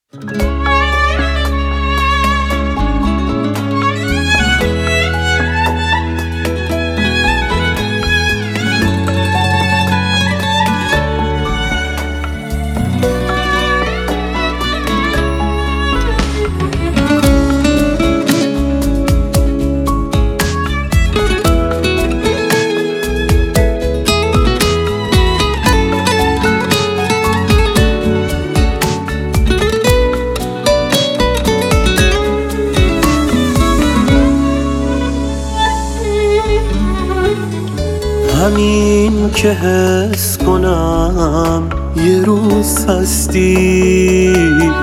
همین که حس کنم یه روز هستی،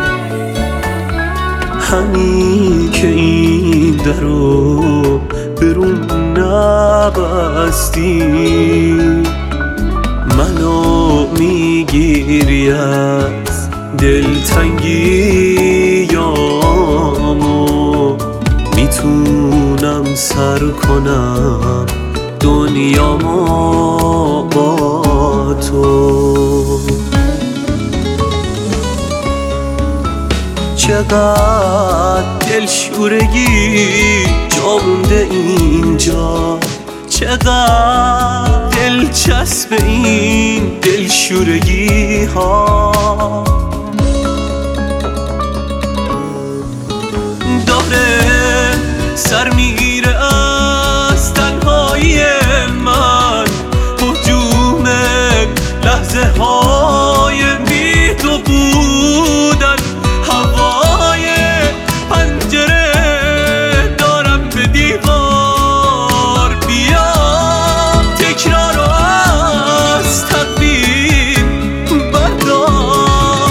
همین که این درو برون نبستی، منو میگیری از دلتنگیامو، میتونم سر کنم دنیامو با تو. چقدر دلشورگی جا مونده اینجا، چقدر دلچسب این دلشورگی ها، داره سر میره از تنهایی من، هجوم لحظه های بی تو بودن، هوای پنجره دارم به دیوار، بیا تکرار رو از تقدیم بردار.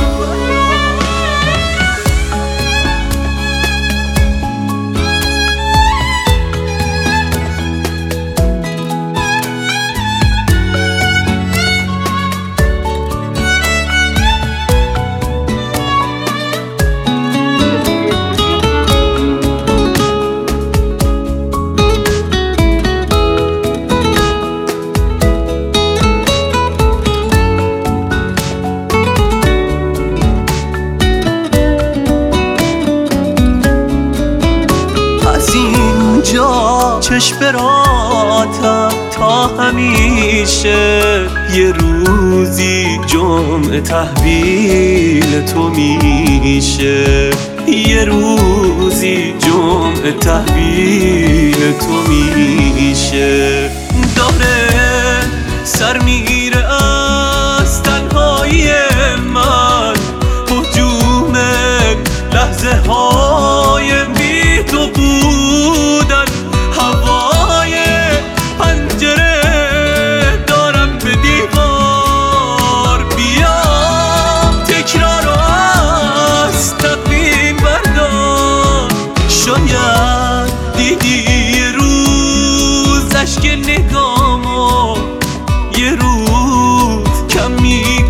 چشم براتم تا همیشه، یه روزی جمعه تحویل تو میشه، یه روزی جمعه تحویل تو میشه، داره سر میره از تنهایی من، هجوم لحظه های بی تو بودن، هوای پنجره دارم به دیوار، بیا تکرار رو از تقویم بردار. شاید دیدی یه روز اشک نگامو، یه روز کم